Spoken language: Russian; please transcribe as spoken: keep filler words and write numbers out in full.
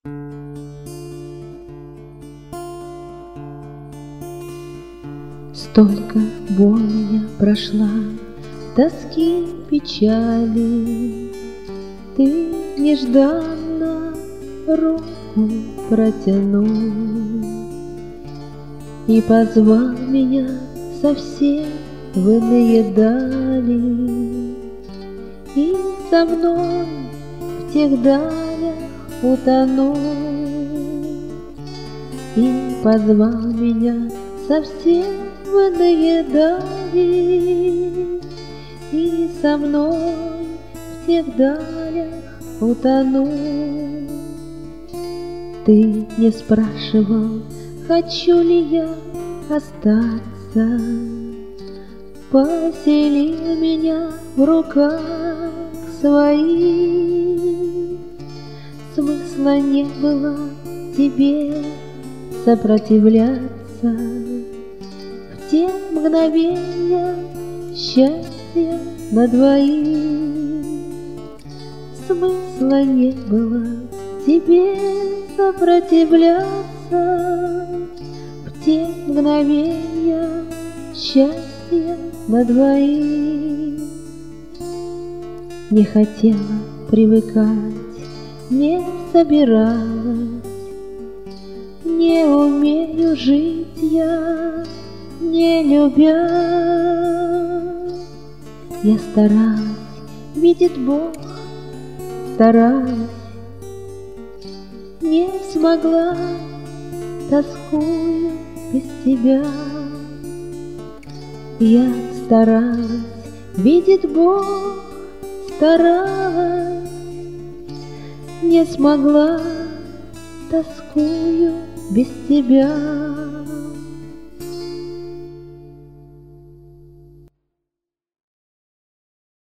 Столько боли я прошла, тоски, печали. Ты нежданно руку протянул и позвал меня совсем в иные дали. И со мной в тех далях утонул и позвал меня совсем в иные дали. И со мной в тех далях утонул. Ты не спрашивал, хочу ли я остаться, поселил меня в руках своих. Смысла не было тебе сопротивляться в те мгновения счастья на двоих. Смысла не было тебе сопротивляться в те мгновения счастья на двоих. Не хотела привыкать, не собиралась, не умею жить я, не любя. Я старалась, видит Бог, старалась, не смогла, тоскую без тебя. Я старалась, видит Бог, старалась, не смогла, тоскую без тебя.